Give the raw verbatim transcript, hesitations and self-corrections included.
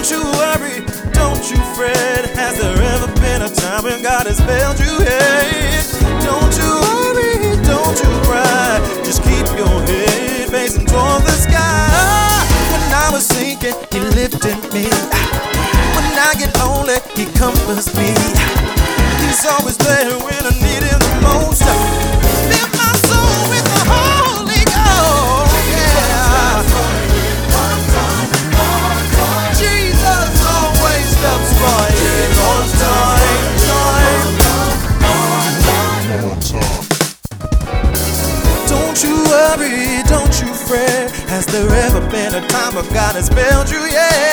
you worry, don't you fret. Has there ever been a time when God has failed you? Hey, don't you worry, don't you cry. Just keep your head facing toward the sky. When I was sinking, He lifted me. When I get lonely, He comforts me. He's always there when I need Him the most. Fill my soul with the Holy Ghost. Yeah. Jesus always stops by on time, time. Don't you worry, don't you fret. Has there ever been a time where God has failed you? Yeah.